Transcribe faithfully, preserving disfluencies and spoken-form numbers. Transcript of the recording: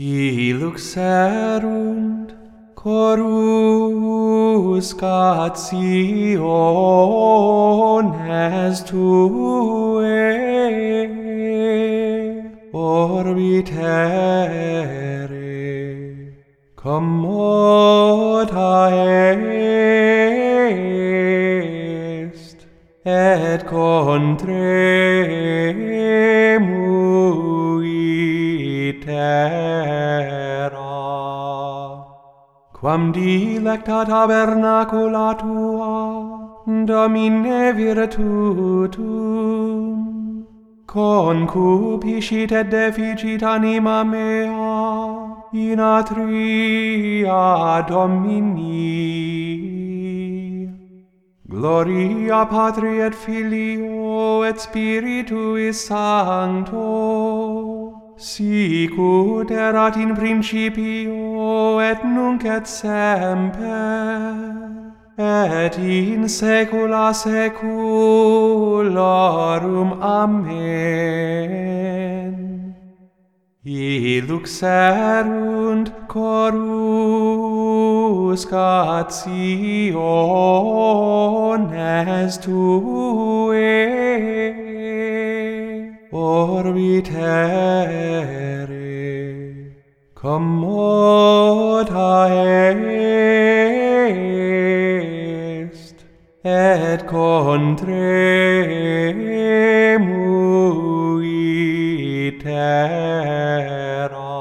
Iluxerunt coruscationes tuae orbitere commota est et contremuit terra. Quam dilecta tabernacula tua, Domine virtutum, concupiscit et deficit anima mea in atria Domini. Gloria Patri et Filio et Spiritui Sancto, sicut erat in principio et nunc et semper, et in saecula saeculorum. Amen. Iluxerunt coruscationes tuae orbitere commota est et contremuit terra.